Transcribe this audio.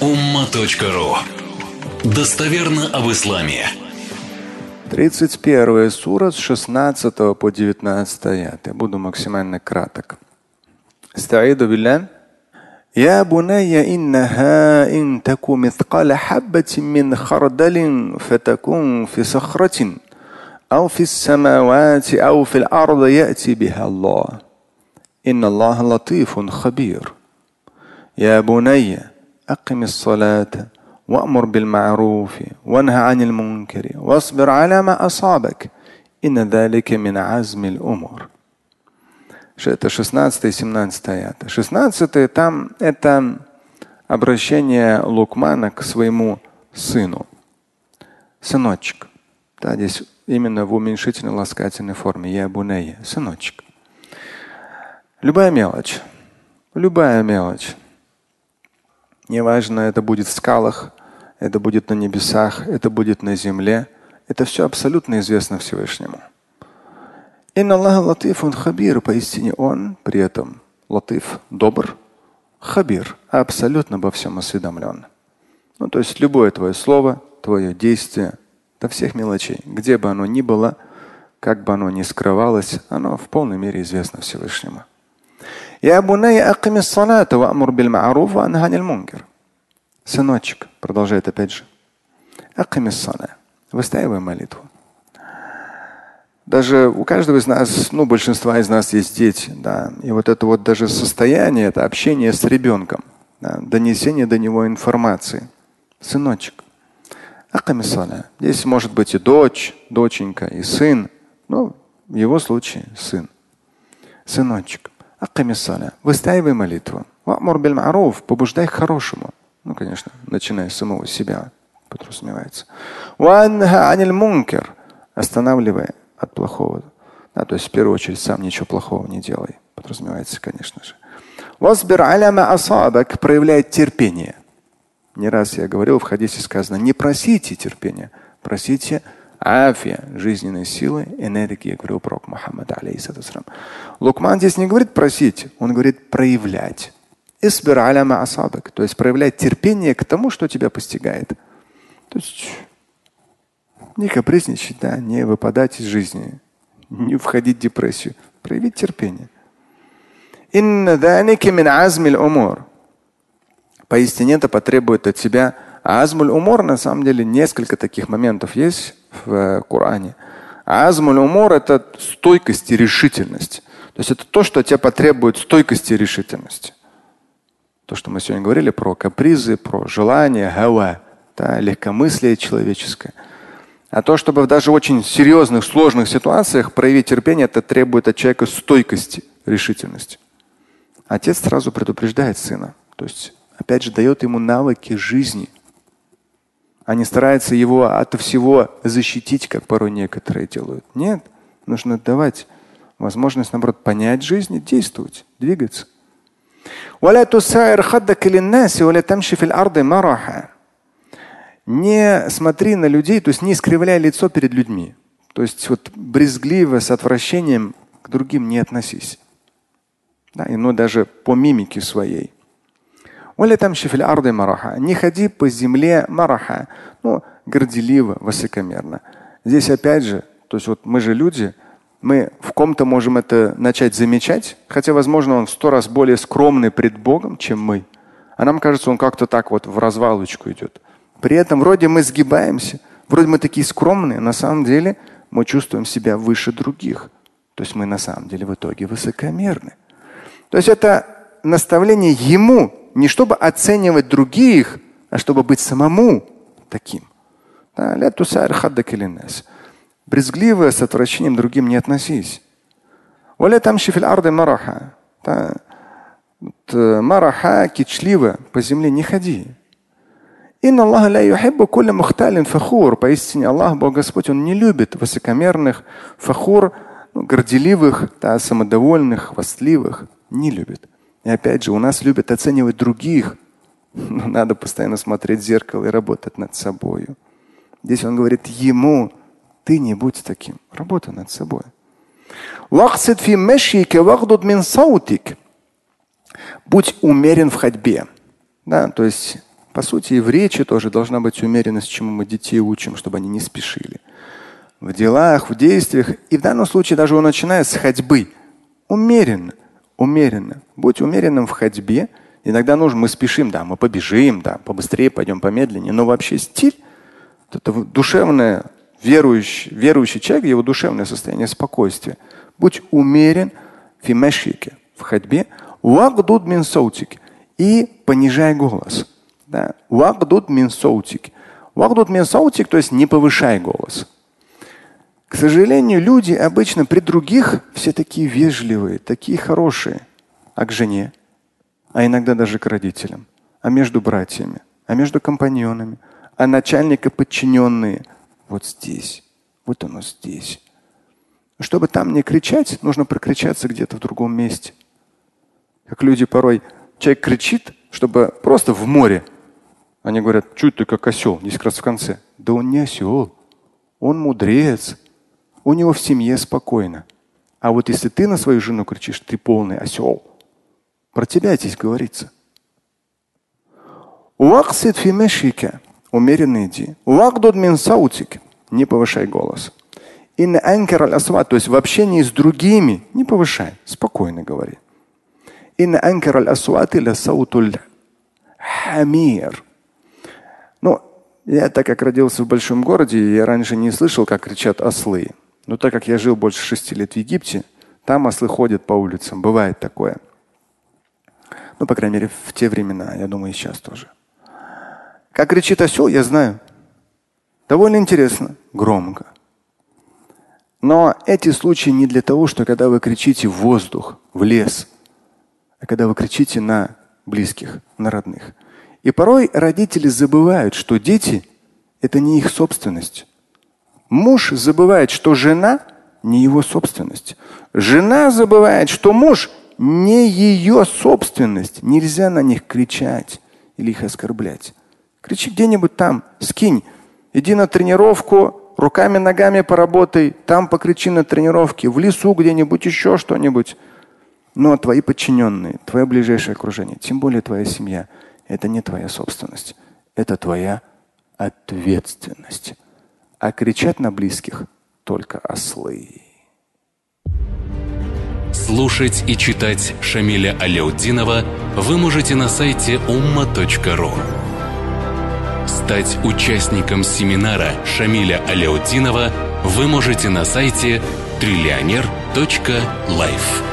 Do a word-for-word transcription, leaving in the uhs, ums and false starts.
Умма.ру. Достоверно об исламе. тридцать первая сура с шестнадцатого по девятнадцатый аят. Я буду максимально краток. Стаиду билля. يا بني إنها إن تك مثقال حبة من خردل فتكون في صخرة أو في السماوات أو في الأرض يأتي بها الله إن الله لطيف خبير يا بني أقم الصلاة وأمر بالمعروف وانهى عن المنكر واصبر على ما أصابك إن ذلك من عزم الأمور. Это шестнадцатый и семнадцатый аят. шестнадцатый там это обращение Лукмана к своему сыну. Сыночек. Да, здесь именно в уменьшительной ласкательной форме. Я бунайя. Сыночек. Любая мелочь. Любая мелочь. Неважно, это будет в скалах, это будет на небесах, это будет на земле. Это все абсолютно известно Всевышнему. Инна Аллаха латифун хабир, поистине Он при этом латиф, добр, хабир, абсолютно обо всем осведомлен. Ну, то есть любое твое слово, твое действие, до всех мелочей, где бы оно ни было, как бы оно ни скрывалось, оно в полной мере известно Всевышнему. Я бунайя акими ссалата ва амур биль ма'руф ва анхи аниль мункар. Сыночек, продолжает опять же, акими ссалата, выстаивай молитву. Даже у каждого из нас, ну, большинства из нас есть дети, да, и вот это вот даже состояние, это общение с ребенком, да, донесение до него информации. Сыночек, аками ссалата. Здесь может быть и дочь, доченька, и сын, ну, в его случае сын. Сыночек, аками ссалата. Выстаивай молитву. Ва'мур биль ма'руф, побуждай к хорошему. Ну, конечно, начиная с самого себя, подразумевается. Ва анхи аниль мункар, останавливай от плохого. Да, то есть в первую очередь сам ничего плохого не делай. Подразумевается, конечно же. Васбир аля ма асабак, проявляет терпение. Не раз я говорил, в хадисе сказано, не просите терпения, просите афия, жизненной силы, энергии, говорил пророк Мухаммад алейхиссалям. Лукман здесь не говорит просить, он говорит проявлять. Исбир аля ма асабак, то есть проявлять терпение к тому, что тебя постигает. То есть не капризничать, да, не выпадать из жизни, не входить в депрессию. Проявить терпение. Поистине это потребует от тебя. А азмуль умор, на самом деле, несколько таких моментов есть в Коране. А азмуль умор – это стойкость и решительность. То есть это то, что от тебя потребует стойкости и решительности. То, что мы сегодня говорили про капризы, про желания, хава, да, легкомыслие человеческое. А то, чтобы даже в очень серьезных, сложных ситуациях проявить терпение, это требует от человека стойкости, решительности. Отец сразу предупреждает сына. То есть, опять же, дает ему навыки жизни, а не старается его от всего защитить, как порой некоторые делают. Нет, нужно давать возможность, наоборот, понять жизнь и действовать, двигаться. Не смотри на людей, то есть не искривляй лицо перед людьми. То есть вот брезгливо, с отвращением к другим не относись. Да, и, ну, даже по мимике своей. Не ходи по земле мараха, ну, горделиво, высокомерно. Здесь опять же, то есть вот мы же люди, мы в ком-то можем это начать замечать, хотя, возможно, он в сто раз более скромный пред Богом, чем мы. А нам кажется, он как-то так вот в развалочку идет. При этом вроде мы сгибаемся, вроде мы такие скромные, на самом деле мы чувствуем себя выше других. То есть мы на самом деле в итоге высокомерны. То есть это наставление ему, не чтобы оценивать других, а чтобы быть самому таким. Брезгливо, с отвращением к другим не относись. Мараха, кичливо, по земле не ходи. Инна Аллаха ла юхиббу кулля мухталин фахур. Поистине Аллах, Бог Господь, Он не любит высокомерных, фахур, ну, горделивых, да, самодовольных, хвастливых. Не любит. И опять же, у нас любят оценивать других. Но надо постоянно смотреть в зеркало и работать над собой. Здесь он говорит ему, ты не будь таким. Работай над собой. Будь умерен в ходьбе. Да, то есть По сути, и в речи тоже должна быть умеренность, чему мы детей учим, чтобы они не спешили. В делах, в действиях. И в данном случае даже он начинает с ходьбы. Умеренно, умеренно. Будь умеренным в ходьбе. Иногда нужно, мы спешим, да, мы побежим, да, побыстрее пойдем, помедленнее. Но вообще стиль, это душевное, верующий, верующий человек, его душевное состояние спокойствия. Будь умерен в мешике, в ходьбе. Вагдуд мин саутик. И понижай голос. Да. Вагдуд мин саутик. Вагдуд мин саутик, то есть не повышай голос. К сожалению, люди обычно при других все такие вежливые, такие хорошие. А к жене? А иногда даже к родителям. А между братьями? А между компаньонами? А начальника подчиненные? Вот здесь. Вот оно здесь. Чтобы там не кричать, нужно прокричаться где-то в другом месте. Как люди порой, человек кричит, чтобы просто в море. Они говорят, чуть ты как осел, десять раз в конце. Да он не осел, он мудрец. У него в семье спокойно. А вот если ты на свою жену кричишь, ты полный осел. Про тебя здесь говорится. Уаксид фи мешика. Умеренно иди. Уакдуд мин саутик. Не повышай голос. Инна анкар аль-асват, то есть в общении с другими не повышай, спокойно говори. Инна анкар аль-асват ля саутуль хамир. Ну, я так как родился в большом городе, я раньше не слышал, как кричат ослы. Но так как я жил больше шести лет в Египте, там ослы ходят по улицам. Бывает такое. Ну, по крайней мере, в те времена, я думаю, и сейчас тоже. Как кричит осел, я знаю. Довольно интересно, громко. Но эти случаи не для того, что когда вы кричите в воздух, в лес, а когда вы кричите на близких, на родных. И порой родители забывают, что дети – это не их собственность. Муж забывает, что жена не его собственность. Жена забывает, что муж не ее собственность. Нельзя на них кричать или их оскорблять. Кричи где-нибудь там, скинь. Иди на тренировку, руками, ногами поработай, там покричи на тренировке, в лесу где-нибудь, еще что-нибудь. Но твои подчиненные, твое ближайшее окружение, тем более твоя семья, это не твоя собственность. Это твоя ответственность. А кричат на близких только ослы. Слушать и читать Шамиля Аляутдинова вы можете на сайте умма точка ру. Стать участником семинара Шамиля Аляутдинова вы можете на сайте триллионер точка лайф.